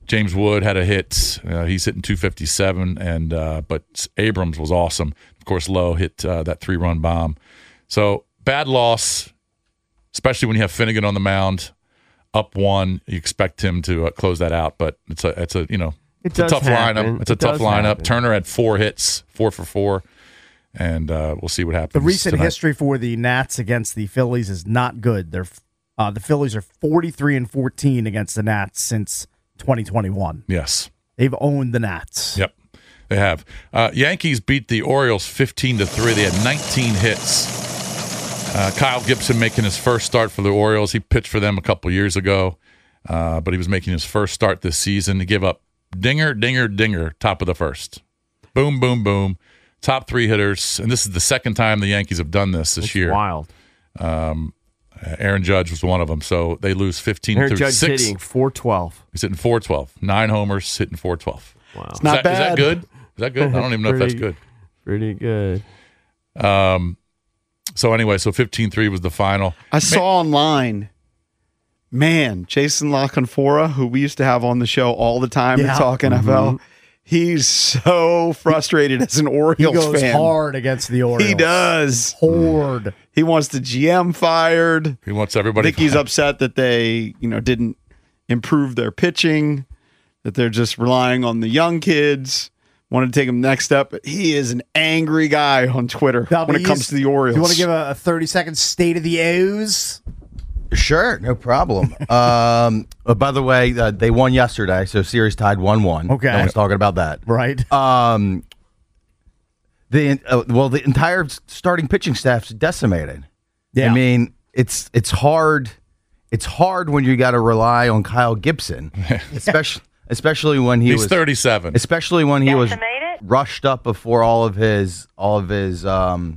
G: James Wood had a hit. Uh, he's hitting two fifty-seven, and uh, but Abrams was awesome. Of course, Lowe hit uh, that three-run bomb. So bad loss, especially when you have Finnegan on the mound, up one. You expect him to uh, close that out, but it's a it's a you know
I: It
G: it's a
I: does
G: tough
I: happen.
G: lineup. It's a
I: It
G: tough
I: does
G: lineup.
I: happen.
G: Turner had four hits, four for four, and uh, we'll see what happens.
H: The recent
G: tonight.
H: history for the Nats against the Phillies is not good. They're uh, the Phillies are forty-three and fourteen against the Nats since twenty twenty-one.
G: Yes.
H: They've owned the Nats.
G: Yep, they have. Uh, Yankees beat the Orioles fifteen to three. They had nineteen hits. Uh, Kyle Gibson making his first start for the Orioles. He pitched for them a couple years ago, uh, but he was making his first start this season. He gave up dinger, dinger, dinger, top of the first. Boom, boom, boom. Top three hitters. And this is the second time the Yankees have done this this
I: It's
G: year.
I: wild.
G: Um, Aaron Judge was one of them. So they lose fifteen
I: Aaron
G: through
I: Judge
G: six.
I: hitting four twelve.
G: He's hitting four twelve. Nine homers, hitting four twelve.
I: Wow.
F: It's not
G: is that, Is that
F: bad.
G: good? Is that good? I don't even know if that's
I: Pretty-
G: good.
I: Pretty good.
G: Um, so anyway, so fifteen three was the final.
F: I saw online, man, Jason LaConfora, who we used to have on the show all the time
H: Yeah.
F: to talk N F L, he's so frustrated as an
H: He
F: Orioles
H: goes
F: fan.
H: hard against the Orioles.
F: He does.
H: Hard.
F: He wants the G M fired.
G: He wants everybody.
F: I think he's upset that they, you know, didn't improve their pitching, that they're just relying on the young kids. Wanted to take him next step, but he is an angry guy on Twitter
H: Now,
F: when it
H: these-
F: comes to the Orioles.
H: Do you want to give a, a thirty second state of the O's?
O: Sure, no problem. um, uh, by the way, uh, they won yesterday, so series tied one one.
H: Okay.
O: No one's talking about that.
H: Right.
O: Um, the uh, well, the entire starting pitching staff's decimated.
H: Yeah.
O: I mean, it's it's hard. It's hard when you got to rely on Kyle Gibson, especially especially when he
G: He's
O: was
G: thirty-seven.
O: especially when he was rushed up before all of his all of his um,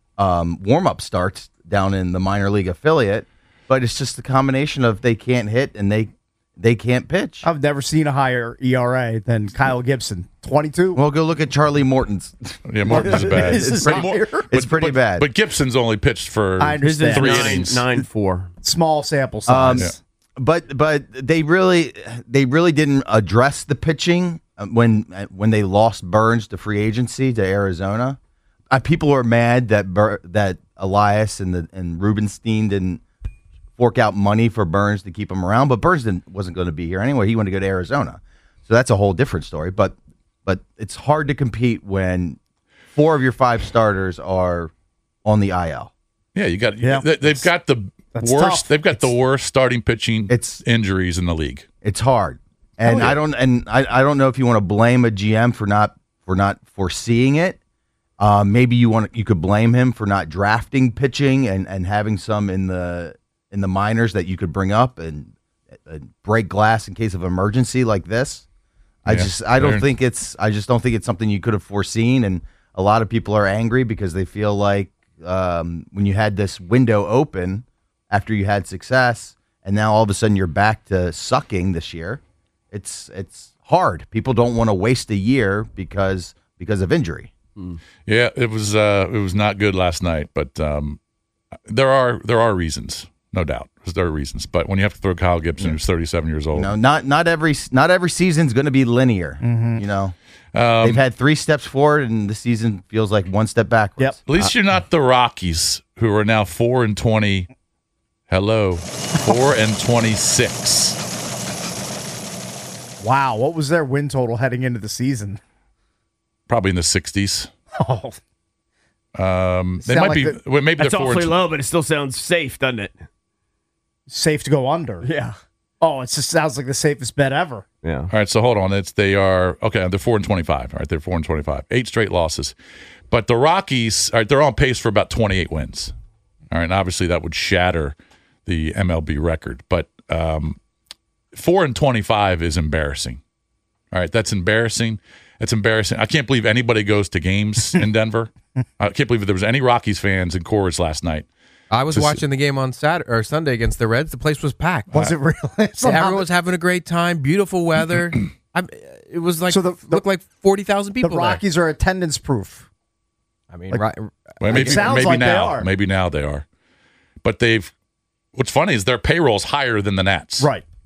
O: um, warm up starts down in the minor league affiliate. But it's just the combination of they can't hit and they they can't pitch.
H: I've never seen a higher E R A than Kyle Gibson. twenty-two.
O: Well, go look at Charlie Morton's.
G: Yeah, Morton's bad.
H: This is
G: Pretty-
H: higher.
O: It's pretty
G: but,
O: bad.
G: But Gibson's only pitched for
H: I understand.
G: three
I: nine,
G: innings.
I: nine four.
H: Small sample
O: Um,
H: size.
O: But but they really they really didn't address the pitching when when they lost Burns to free agency to Arizona. Uh, people are mad that Bur- that Elias and the and Rubenstein didn't fork out money for Burns to keep him around, but Burns didn't, wasn't going to be here anyway. He wanted to go to Arizona, so that's a whole different story. But but it's hard to compete when four of your five starters are on the I L.
G: Yeah, you got.
H: Yeah.
G: They, they've got the
H: That's
G: worst.
H: tough.
G: They've got the worst starting pitching
O: It's-
G: injuries in the league.
O: It's hard, and
H: Oh, yeah.
O: I don't and I, I don't know if you want to blame a G M for not for not foreseeing it. Uh, maybe you want you could blame him for not drafting pitching and, and having some in the in the minors that you could bring up and, and break glass in case of emergency like this. I
G: Yeah,
O: just I don't
G: they're-
O: think it's I just don't think it's something you could have foreseen, and a lot of people are angry because they feel like um, when you had this window open after you had success, and now all of a sudden you're back to sucking this year. It's it's hard. People don't want to waste a year because because of injury.
G: Yeah, it was. Uh, it was not good last night, but um, there are there are reasons, no doubt. There are reasons, but when you have to throw Kyle Gibson, who's thirty-seven years old,
O: You know, not not every not every season's going to be linear.
H: Mm-hmm.
O: You know,
G: um,
O: they've had three steps forward, and the season feels like one step backwards.
H: Yep.
G: at least you're not the Rockies, who are now four and twenty. Hello, four and twenty-six.
H: Wow. What was their win total heading into the season?
G: Probably in the sixties.
H: Oh,
G: Um, they
H: Sound
G: might
H: like
G: be.
H: the-
G: well, maybe
I: That's
G: they're four.
I: awfully
G: And,
I: low, but it still sounds safe, doesn't it?
H: safe to go under.
I: Yeah.
H: Oh, it just sounds like the safest bet ever.
I: Yeah.
G: all right, so hold on. It's they are okay. They're four and twenty-five. All right, they're four and twenty-five. Eight straight losses, but the Rockies. All right, they're on pace for about twenty-eight wins. All right, and obviously that would shatter the M L B record, but um, four and twenty-five is embarrassing. All right, that's embarrassing. It's embarrassing. I can't believe anybody goes to games in Denver. I can't believe that there was any Rockies fans in Coors last night.
P: I was
G: To s-
P: watching the game on Saturday or Sunday against the Reds. The place was packed.
H: Was it really?
P: Yeah, everyone was having a great time. Beautiful weather. I'm, it was like
H: So the- the-
P: looked like forty thousand people.
H: The Rockies are attendance proof.
P: There. I mean,
H: like-
P: right,
G: Well, maybe
H: It sounds
G: maybe
H: like they
G: now,
H: are.
G: maybe now they are. But they've. What's funny is their payroll's higher than the Nats.
H: Right.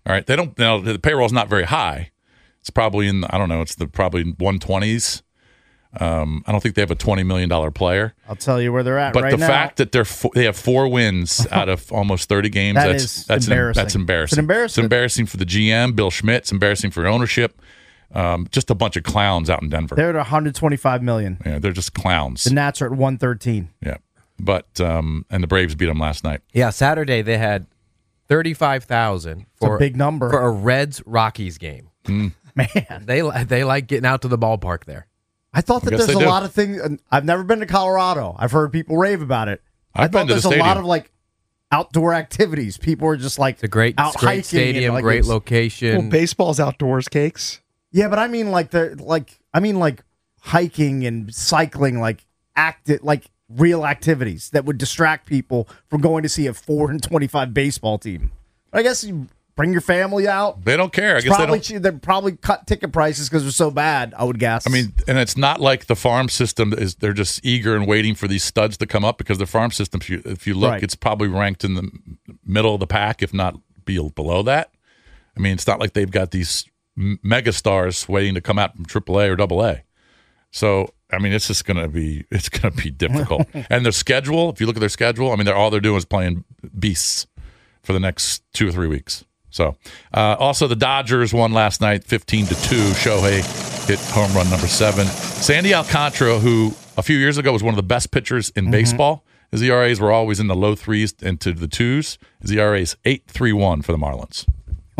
G: All right, they don't. Now the payroll's not very high. It's probably in I don't know. It's the probably one twenties. Um, I don't think they have a twenty million dollar player.
H: I'll tell you where they're at
G: But
H: right
G: the
H: now.
G: fact that they're fo- they have four wins out of almost thirty games,
H: That
G: that's
H: is
G: that's
H: embarrassing.
G: An, that's embarrassing.
H: It's an embarrassment.
G: It's embarrassing for the G M, Bill Schmidt. It's embarrassing for ownership. Um, just a bunch of clowns out in Denver.
H: They're at one hundred twenty-five million.
G: Yeah, they're just clowns.
H: The Nats are at one thirteen.
G: Yeah, but um, and the Braves beat them last night.
P: Yeah, Saturday they had thirty-five thousand for
H: a big number
P: for a Reds Rockies game.
G: Mm.
H: Man,
P: they li- they like getting out to the ballpark there.
H: I thought that
G: I guess
H: there's a
G: they do.
H: lot of things. and I've never been to Colorado. I've heard people rave about it. I
G: I've
H: thought
G: been to the
H: there's a lot
G: stadium.
H: of like outdoor activities. People are just like
P: It's a great,
H: out
P: great
H: hiking
P: stadium,
H: and, like,
P: great
H: it's-
P: location.
F: Well, baseball's outdoors, Cakes.
H: Yeah, but I mean like the like I mean like hiking and cycling, like active, like real activities that would distract people from going to see a four and twenty-five baseball team. I guess you bring your family out.
G: They don't care. I
H: It's
G: guess they
H: probably
G: don't.
H: che- they probably cut ticket prices because they're so bad. I would guess.
G: I mean, and it's not like the farm system is. They're just eager and waiting for these studs to come up because the farm system, if you, if you look,
H: Right.
G: it's probably ranked in the middle of the pack, if not be below that. I mean, it's not like they've got these m- mega stars waiting to come out from triple A or double A. So, I mean, it's just going to be it's going to be difficult. And their schedule, if you look at their schedule, I mean, they're all they're doing is playing beasts for the next two or three weeks. So, uh, also the Dodgers won last night, fifteen to two. Shohei hit home run number seven. Sandy Alcantara, who a few years ago was one of the best pitchers in
H: Mm-hmm.
G: baseball, his E R As were always in the low threes into the twos. His E R A is eight three one for the Marlins.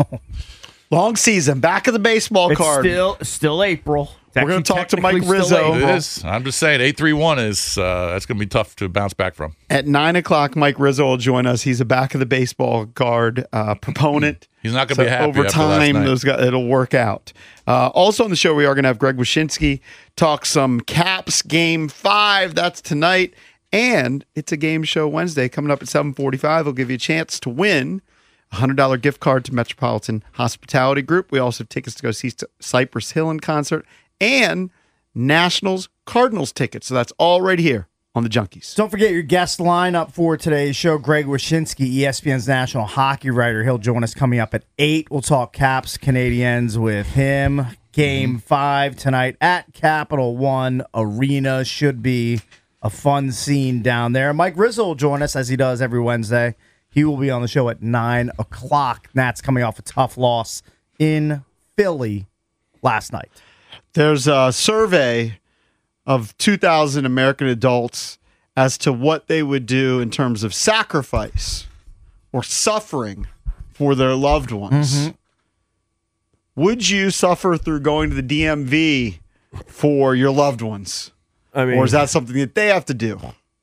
F: Long season, back of the baseball
I: It's
F: card.
I: still still April. It's
F: We're going
I: actually
F: to talk to Mike
I: technically still
F: Rizzo.
G: It is. I'm just saying, eight three one is uh, that's going to be tough to bounce back from.
F: At nine o'clock, Mike Rizzo will join us. He's a back of the baseball card uh, proponent.
G: He's not going to
F: So
G: be happy
F: over
G: after last
F: time.
G: night.
F: Those guys, it'll work out. Uh, also on the show, we are going to have Greg Wyshynski talk some Caps Game Five. That's tonight, and it's a game show Wednesday coming up at seven forty-five. We'll give you a chance to win a one hundred dollars gift card to Metropolitan Hospitality Group. We also have tickets to go see Cypress Hill in concert and Nationals Cardinals tickets. So that's all right here on the Junkies.
H: Don't forget your guest lineup for today's show. Greg Wyshynski, E S P N's national hockey writer. He'll join us coming up at eight. We'll talk Caps Canadiens with him. Game five tonight at Capital One Arena. Should be a fun scene down there. Mike Rizzo will join us as he does every Wednesday. He will be on the show at nine o'clock. Nats coming off a tough loss in Philly last night.
F: There's a survey of two thousand American adults as to what they would do in terms of sacrifice or suffering for their loved ones.
H: Mm-hmm.
F: Would you suffer through going to the D M V for your loved ones?
I: I mean,
F: or is that something that they have to do?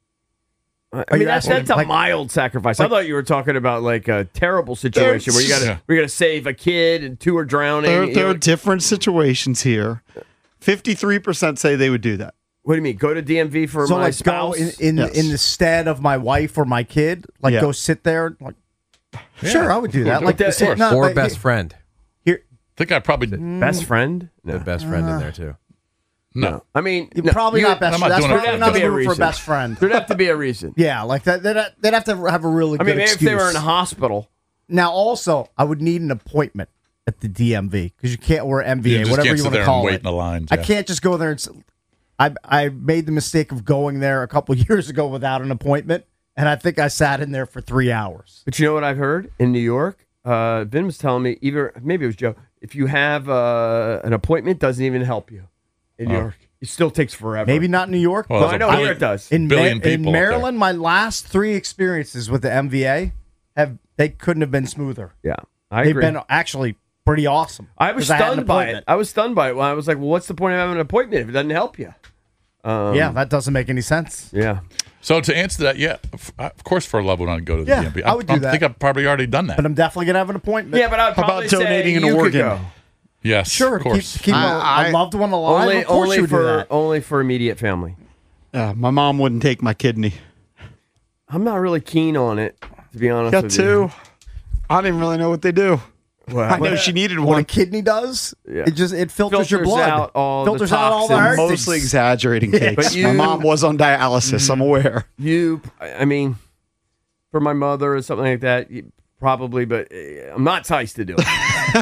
I: I mean, that's, that's a mild sacrifice. I thought you were talking about like a terrible situation where you got to
F: Yeah.
I: we got to save a kid and two are drowning.
F: There,
I: You
F: there
I: know,
F: are different situations here. fifty-three percent say they would do that.
I: what do you mean? Go to D M V for
H: So
I: my
H: like
I: spouse?
H: go in in,
F: Yes.
H: in the stead of my wife or my kid, like
F: Yeah.
H: go sit there. Like, sure, I would do that. Like,
I: Of
H: sit-
I: course.
H: no,
P: or
H: but
P: best
H: here-
P: friend.
H: Here,
G: I think I probably
I: best friend?
P: The best friend in there too.
G: no.
I: I mean,
H: you're
I: no,
H: probably
I: you-
H: not best
G: I'm
H: friend.
G: not
H: That's
G: doing it
H: probably
G: for
H: not
G: that.
H: a move for a
I: reason.
H: best friend.
I: There'd have to be a reason.
H: Yeah, like that. They'd, they'd have to have a really
I: I
H: good
I: mean, maybe
H: excuse.
I: if they were in a hospital.
H: Now, also, I would need an appointment at the D M V because you can't, or M V
G: You
H: A,
G: just
H: whatever
G: can't
H: you
G: sit
H: want
G: there
H: to
G: and
H: call
G: wait
H: it.
G: in the lines,
H: I
G: yeah.
H: can't just go there and. s- I I made the mistake of going there a couple years ago without an appointment, and I think I sat in there for three hours.
I: But you know what I've heard in New York? Uh, Vin was telling me, either maybe it was Joe. If you have uh, an appointment, doesn't even help you in New
G: Oh.
I: York. It still takes forever.
H: Maybe not in New York.
G: Well,
H: but
I: I
G: there's
I: know
G: a
I: here
G: billion-
I: it does.
H: in,
G: billion
H: Ma-
G: people
H: in
G: up there.
H: Maryland, my last three experiences with the M V A have they couldn't have been smoother.
I: Yeah, I
H: They've
I: agree.
H: been actually pretty awesome.
I: I was
H: 'cause had an
I: stunned by it.
H: appointment.
I: I was stunned by it. Well, I was like, well, what's the point of having an appointment if it doesn't help you? Um,
H: Yeah, that doesn't make any sense.
I: Yeah.
G: So to answer that, yeah, of of course, for a loved one, I'd go to the
H: Yeah,
G: D M V.
H: I would do
G: I
H: that.
G: think I've probably already done that.
H: But I'm definitely gonna have an appointment.
I: Yeah, but I'd
F: How about
I: probably say
F: donating an
I: you could
F: organ?
I: go.
G: Yes,
H: Sure,
G: of
H: to keep,
G: course.
H: to keep a-
F: I-
H: a loved one alive.
I: Only,
H: of course
I: only
H: you would do
I: for
H: that.
I: only for immediate family.
F: Uh, my mom wouldn't take my kidney.
I: I'm not really keen on it, to be honest
F: Got
I: with
F: two.
I: you.
F: I didn't really know what they do.
I: Well,
F: I know she needed
H: What
F: one.
H: a kidney does,
I: Yeah.
H: it just it filters, your
I: Filters
H: blood,
I: out all the
H: filters out all the
I: toxins.
H: hard
F: Mostly
H: things.
F: exaggerating,
H: Yeah.
F: Cakes.
I: But you-
F: My mom was on dialysis. I'm aware.
I: You, I mean, for my mother or something like that, you, probably, but uh, I'm not sized to do it.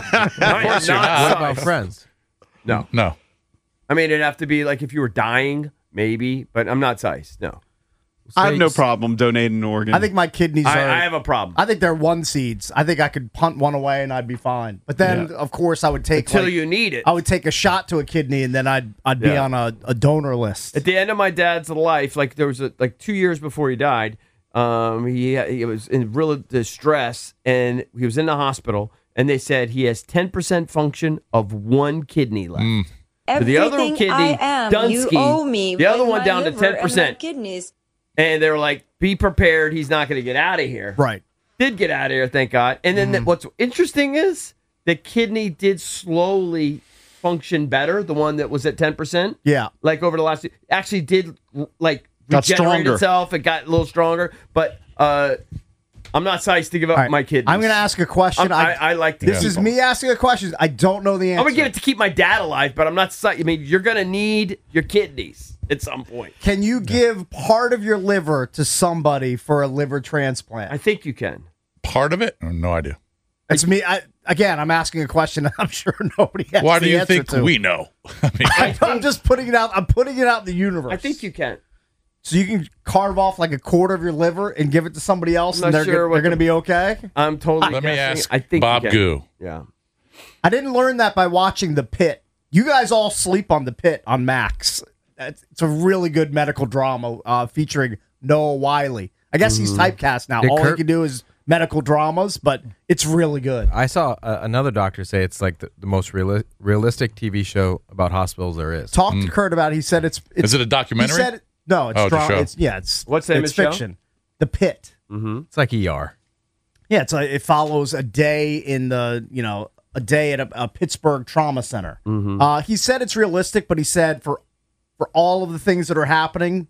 I: I am
G: course you're
I: not
G: not.
P: What about
I: sized.
P: friends?
I: No.
G: No.
I: I mean, it'd have to be like if you were dying, maybe, but I'm not sized. No.
F: I have no problem donating an organ.
H: I think my kidneys
I: I,
H: are.
I: I have a problem.
H: I think they're one seeds. I think I could punt one away and I'd be fine. But then,
I: Yeah.
H: of course, I would take
I: Until
H: like-
I: you need it.
H: I would take a shot to a kidney, and then I'd I'd be
I: Yeah.
H: on a, a donor list.
I: At the end of my dad's life, like there was a, like two years before he died, um, he he was in real distress and he was in the hospital, and they said he has ten percent function of one kidney left.
G: Mm.
I: So the other
Q: Everything
I: kidney,
Q: I am,
I: Dunsky,
Q: you owe me
I: the other
Q: with
I: one
Q: my
I: down to
Q: liver and
I: ten
Q: my
I: percent,
Q: kidneys.
I: and they were like, "Be prepared, he's not going to get out of here."
H: Right.
I: Did get out of here, thank God. And then the, what's interesting is the kidney did slowly function better. The one that was at ten percent,
H: Yeah.
I: like over the last, actually did like
F: Got
I: regenerate
F: stronger.
I: itself. It got a little stronger, but uh, I'm not sized to give up
H: All right.
I: my kidneys.
H: I'm going to ask a question.
I: I'm- I, I like to.
H: This
I: keep
H: is
I: them.
H: me asking a question. I don't know the answer.
I: I'm gonna give it to keep my dad alive, but I'm not. si- I mean, you're gonna need your kidneys at some point.
H: Can you give part of your liver to somebody for a liver transplant?
I: I think you can.
G: Part of it? Oh, no idea.
H: It's me. I, again, I'm asking a question that I'm sure nobody has
G: Why
H: the
G: do you
H: answer
G: think
H: to.
G: we know? I mean,
H: I, I'm just putting it out. I'm putting it out in the universe.
I: I think you can.
H: So you can carve off like a quarter of your liver and give it to somebody else,
I: I'm
H: and
I: not
H: they're,
I: sure
H: go-
I: what
H: they're going to
I: the-
H: be okay.
I: I'm totally.
G: Let me
I: guessing.
G: ask
I: I think
G: Bob
I: you can.
G: Goo.
I: Yeah.
H: I didn't learn that by watching The Pit. You guys all sleep on The Pit on Max. It's, it's a really good medical drama uh, featuring Noah Wiley. I guess he's typecast now.
P: Did
H: all he
P: Kurt-
H: can do is medical dramas, but it's really good.
P: I saw uh, another doctor say it's like the, the most reali- realistic T V show about hospitals there is.
H: Talk to Kurt about it. He said it's, it's
G: Is it a documentary?
H: He said it, no, it's
G: Oh, it's a
H: drama.
G: show.
H: It's yeah, it's
I: What's the name
H: it's
I: of the show?
H: fiction. The Pit.
I: Mm-hmm.
P: It's like E R.
H: Yeah, it's a, it follows a day in the you know a day at a, a Pittsburgh trauma center.
I: Mm-hmm.
H: Uh, he said it's realistic, but he said for for all of the things that are happening,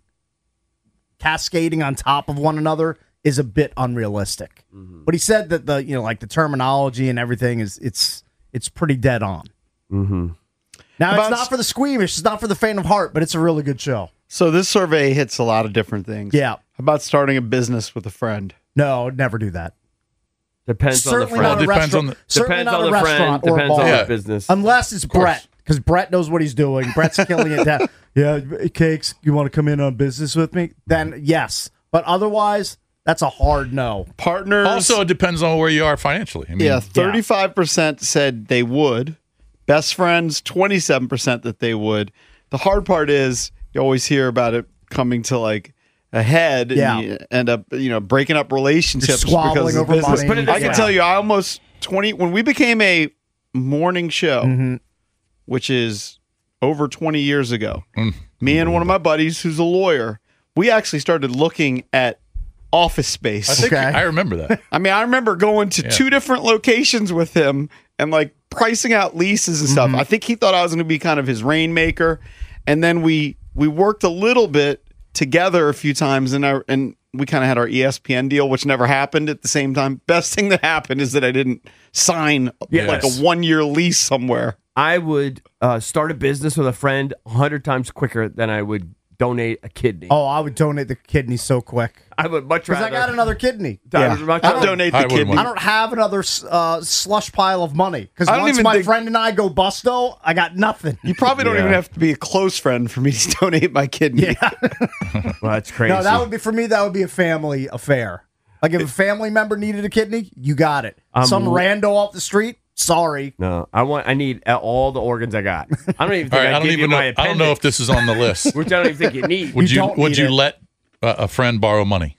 H: cascading on top of one another is a bit unrealistic.
I: Mm-hmm.
H: But he said that the you know like the terminology and everything is it's it's pretty dead on.
I: Mm-hmm.
H: Now
F: About-
H: it's not for the squeamish, it's not for the faint of heart, but it's a really good show.
F: So this survey hits a lot of different things.
H: Yeah.
F: How about starting a business with a friend?
H: No, never do that.
I: Depends on the
H: Certainly
I: friend.
H: not a
G: Depends
H: restaurant.
G: on the-
H: certainly
I: Depends
H: not
I: on
H: a
I: the friend.
H: restaurant or a
I: Depends
H: bar.
I: on
G: Yeah.
I: the business.
H: Unless it's
G: course.
H: Brett, because Brett knows what he's doing. Brett's killing it down. Yeah, Cakes, you want to come in on business with me? Then yes. But otherwise, that's a hard no.
F: Partners.
G: Also, it depends on where you are financially. I mean,
F: yeah, thirty-five percent said they would. Best friends, twenty-seven percent that they would. The hard part is you always hear about it coming to like a head and
H: Yeah.
F: you end up, you know, breaking up relationships
H: squabbling
F: because of
H: over
F: business.
H: money. Put it
F: I
H: this
F: can
H: way.
F: tell you, I almost twenty when we became a morning show,
H: Mm-hmm.
F: which is over twenty years ago.
G: Mm.
F: Me and one of my buddies who's a lawyer, we actually started looking at office space.
G: I think
H: Okay.
G: I remember that.
F: I mean, I remember going to
G: Yeah.
F: two different locations with him and like pricing out leases and stuff. I think he thought I was going to be kind of his rainmaker, and then we we worked a little bit together a few times, and I and we kind of had our E S P N deal, which never happened at the same time. Best thing that happened is that I didn't sign
I: Yes.
F: like a one year lease somewhere.
I: I would uh, start a business with a friend a hundred times quicker than I would donate a kidney.
H: Oh, I would donate the kidney so quick.
I: I would much
H: Because
I: rather.
H: I got another kidney.
I: I
F: Yeah.
I: would much
F: I'd
I: rather-
F: donate
G: I
F: the
G: wouldn't
F: kidney.
G: want-
H: I don't have another uh, slush pile of money. Because
F: I don't
H: once
F: even
H: my
F: think-
H: friend and I go busto, I got nothing.
F: You probably don't
I: Yeah.
F: even have to be a close friend for me to donate my kidney.
H: Yeah.
I: Well, that's crazy.
H: No, that would be for me. That would be a family affair. Like if a family member needed a kidney, you got it.
I: Um,
H: Some rando off the street, sorry.
I: No, I want. I need all the organs I got. I don't even
G: All
I: think
G: right,
I: I,
G: I don't
I: give you
G: even know.
I: my
G: I
I: appendix,
G: don't know if this is on the list.
I: which I don't even think you need.
G: Would
H: You
G: you,
H: don't
G: would
H: need
G: you
H: it.
G: let uh, a friend borrow money?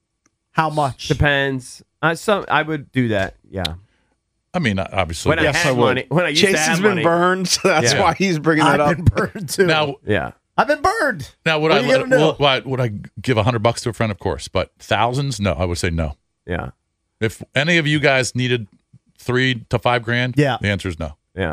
H: How much?
I: Depends. Uh, some I would do that. Yeah.
G: I mean, obviously.
I: When I
F: Yes,
I: had
F: I would.
I: money. When I used
F: Chase
I: to
F: has
I: have
F: been
I: money.
F: burned, so that's
I: Yeah.
F: why he's bringing that
H: I've
F: up.
H: been burned too.
G: now,
I: Yeah.
H: I've been burned.
G: now would
H: What
G: I
H: are you
G: let,
H: gonna do?
G: well, why- would I give a hundred bucks to a friend? Of course, but thousands? No, I would say no.
I: Yeah.
G: If any of you guys needed three to five grand,
H: Yeah.
G: the answer is no.
I: Yeah.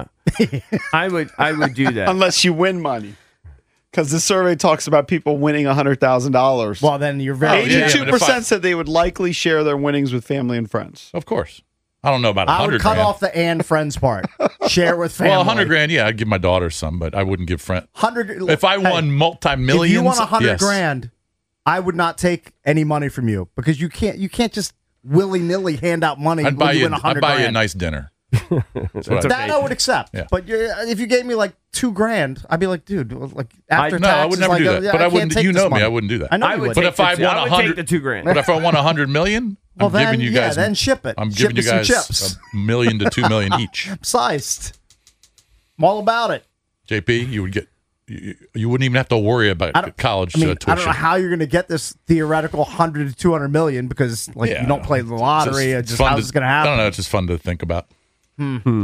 I: I would. I would do that.
F: Unless you win money. Because the survey talks about people winning one hundred thousand dollars.
H: Well, then you're very.
G: Oh, yeah, yeah,
F: eighty-two
G: but if I-
F: percent said they would likely share their winnings with family and friends.
G: Of course, I don't know about a
H: I would
G: hundred
H: cut
G: grand.
H: off the and friends part. Share with family.
G: well, a hundred grand, yeah, I'd give my daughter some, but I wouldn't give friend.
H: Hundred.
G: If I won multi millions,
H: if you won a hundred
G: yes.
H: grand, I would not take any money from you because you can't. You can't just willy nilly hand out money
G: I'd
H: when
G: buy
H: you
G: you.
H: win a
G: I'd
H: hundred
G: buy you a
H: grand.
G: nice dinner. That's what
H: That I would accept.
G: Yeah.
H: But you, if you gave me like two grand, I'd be like, dude, like after
G: I, no,
H: taxes,
G: I would never
H: like,
G: do
H: uh,
G: that.
H: yeah,
G: but I,
H: can't
G: wouldn't.
H: take
G: You
H: this
G: know me.
H: money.
G: I wouldn't do that.
H: I know
I: I
H: you
I: would
H: would.
G: But
I: take
G: if I
I: the,
G: won
I: I
G: a
I: would
G: hundred,
I: take the two grand.
G: but if I won a hundred million,
H: Well,
G: I'm
H: then,
G: giving you
H: yeah,
G: guys.
H: then ship it.
G: I'm
H: Ship
G: giving
H: me
G: you
H: some
G: guys
H: chips.
G: a million to two million each.
H: I'm sized. I'm all about it.
G: J P, you would get. You, you wouldn't even have to worry about
H: I don't-
G: college
H: I mean,
G: uh,
H: I
G: tuition.
H: don't know how you're going to get this theoretical hundred to two hundred million because, like,
G: Yeah,
H: you don't play the lottery.
G: It's
H: It's just
G: fun
H: how's
G: to-
H: this going to
G: I
H: happen?
G: don't know. It's just fun to think about.
H: Hmm.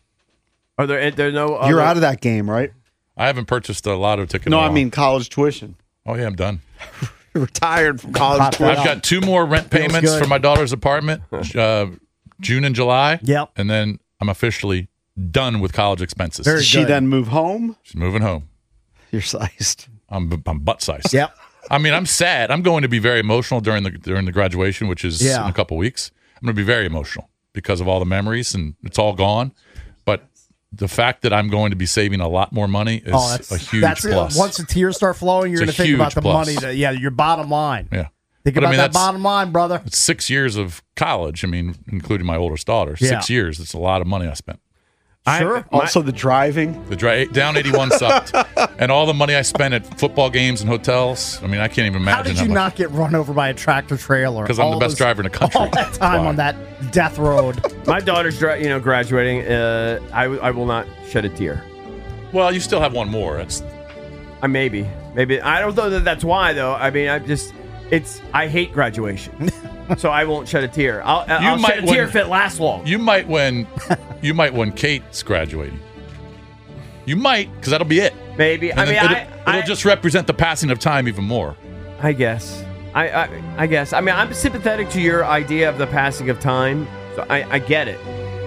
I: Are there? There no.
F: You're
I: other-
F: out of that game, right?
G: I haven't purchased a lotto ticket.
F: No,
G: in a
F: I
G: while.
F: mean college tuition.
G: Oh yeah, I'm done.
F: Retired from college
G: I've
F: tuition.
G: got two more rent
F: Feels
G: payments
F: good.
G: for my daughter's apartment, uh, June and July.
H: Yep.
G: And then I'm officially done with college expenses.
F: Does she then move home?
G: She's moving home.
F: You're sized.
G: I'm I'm butt sized.
H: Yep.
G: I mean, I'm sad. I'm going to be very emotional during the during the graduation, which is
H: Yeah.
G: in a couple weeks. I'm going to be very emotional because of all the memories and it's all gone. But the fact that I'm going to be saving a lot more money is
H: Oh, that's
G: a huge
H: that's it.
G: plus.
H: Once the tears start flowing, you're
G: It's
H: going
G: a
H: to think about
G: huge
H: the
G: plus.
H: money. That, yeah, your bottom line.
G: Yeah.
H: Think
G: But I
H: about
G: mean,
H: that
G: that's-
H: bottom line, brother.
G: It's six years of college. I mean, including my oldest daughter. Six
H: Yeah.
G: years. It's a lot of money I spent.
H: Sure.
F: Also, the driving.
G: The dri- down eighty-one sucked, and all the money I spent at football games and hotels. I mean, I can't even imagine
H: How did
G: how
H: you
G: much.
H: not get run over by a tractor trailer?
G: 'Cause I'm the
H: All
G: best
H: those-
G: driver in the country.
H: All that time
G: Why?
H: on that death road.
I: My daughter's, gra- you know, graduating. Uh, I, w- I will not shed a tear.
G: Well, you still have one more. It's
I: I maybe, maybe I don't know that that's why though. I mean, I just, it's I hate graduation, so I won't shed a tear. I'll, I'll
G: might
I: shed a tear
G: when-
I: if it lasts long.
G: you might when you might when Kate's graduating. You might because that'll be it.
I: Maybe.
G: And
I: I mean,
G: it'll,
I: I,
G: it'll
I: I,
G: just represent the passing of time even more.
I: I guess. I, I, I guess. I mean, I'm sympathetic to your idea of the passing of time. So I, I get it.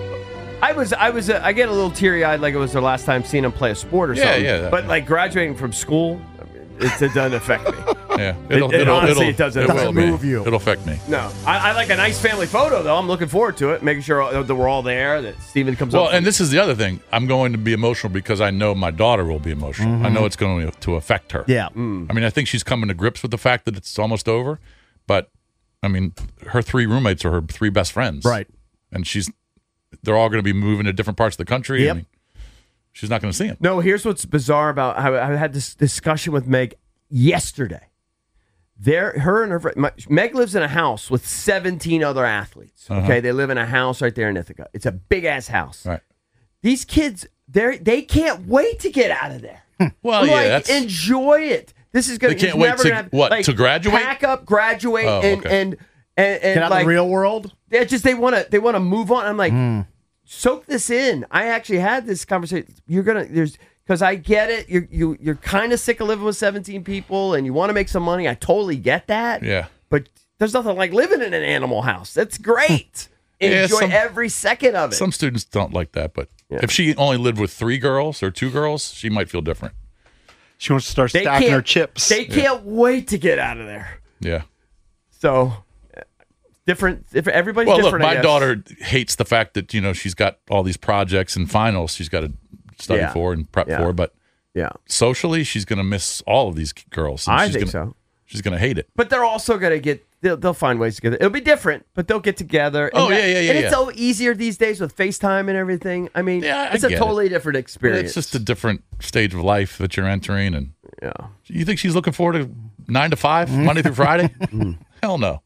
I: I was, I was, uh, I get a little teary eyed, like it was the last time seeing him play a sport or
G: Yeah,
I: something.
G: yeah, that-
I: But like graduating from school, I mean, it, it doesn't affect me.
G: Yeah,
I: It- it honestly, it doesn't-
G: it
I: doesn't
G: will be.
I: move you.
G: It'll affect me.
I: No, I, I like a nice family photo though. I'm looking forward to it, making sure that we're all there. That Steven comes
G: Well,
I: up.
G: and this is the other thing. I'm going to be emotional because I know my daughter will be emotional. I
H: Mhm.
G: know it's going to affect her.
H: Yeah.
G: I mean, I think she's coming to grips with the fact that it's almost over. But I mean, her three roommates are her three best friends.
H: Right.
G: And she's, they're all going to be moving to different parts of the country.
I: Yep.
G: I mean, she's not going to see them.
I: No, here's what's bizarre about how I had this discussion with Meg yesterday. There, her and her friend, my, Meg lives in a house with seventeen other athletes.
G: Uh-huh.
I: Okay, they live in a house right there in Ithaca. It's a big ass house.
G: Right.
I: These kids, they they can't wait to get out of there.
G: Well, yeah,
I: like,
G: that's-
I: enjoy it. This is gonna.
G: They can't
I: he's
G: wait
I: never
G: to-
I: gonna have-
G: what,
I: like,
G: to graduate?
I: Pack up, graduate,
G: Oh,
I: and,
G: okay.
I: and and and
H: Get out
I: like
H: in the real world.
I: they just they want to they want to move on. I'm like, soak this in. I actually had this conversation. You're gonna there's because I get it. You're you you're kind of sick of living with seventeen people, and you want to make some money. I totally get that.
G: Yeah.
I: But there's nothing like living in an animal house. That's great.
G: Yeah,
I: Enjoy
G: some-
I: every second of it.
G: Some students don't like that, but if she only lived with three girls or two girls, she might feel different.
F: She wants to start
I: They
F: stacking her
I: can't-
F: chips.
I: They can't wait to get out of there.
G: Yeah.
I: So uh, different. Different. Everybody's
G: Well, look,
I: different. I
G: my
I: guess.
G: daughter hates the fact that you know she's got all these projects and finals she's got to study
I: Yeah.
G: for and prep
I: Yeah.
G: for, but
I: yeah,
G: socially she's going to miss all of these girls. and
I: I
G: she's
I: think
G: gonna,
I: so.
G: She's going to hate it.
I: But they're also gonna get. They'll, they'll find ways to get. It'll be different, but they'll get together. And
G: Oh,
I: that-
G: yeah, yeah, yeah,
I: And
G: yeah.
I: it's so easier these days with FaceTime and everything. I mean,
G: Yeah, I
I: it's a
G: get it.
I: totally different experience.
G: It's just a different stage of life that you're entering, and
I: yeah.
G: You think she's looking forward to nine to five Monday through Friday? Hell no.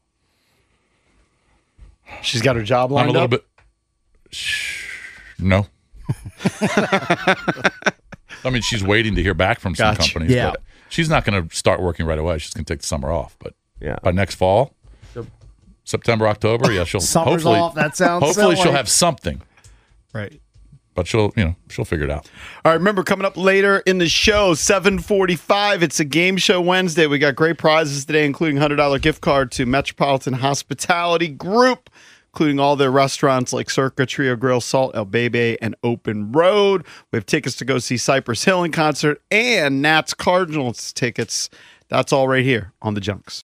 F: She's got her job lined
G: I'm a little
F: up.
G: bit. Shh, no. I mean, she's waiting to hear back from some
F: Gotcha.
G: companies.
H: Yeah.
G: But she's not going to start working right away. She's going to take the summer off. But
I: yeah.
G: by next fall, September, October, yeah, she'll
H: Summer's
G: hopefully.
H: off. That sounds
G: hopefully
H: silly.
G: she'll have something.
F: Right.
G: But she'll, you know, she'll figure it out.
F: All right, remember, coming up later in the show, seven forty-five, it's a Game Show Wednesday. We got great prizes today, including a one hundred dollars gift card to Metropolitan Hospitality Group, including all their restaurants like Circa, Trio Grill, Salt, El Bebe, and Open Road. We have tickets to go see Cypress Hill in concert and Nats Cardinals tickets. That's all right here on The Junks.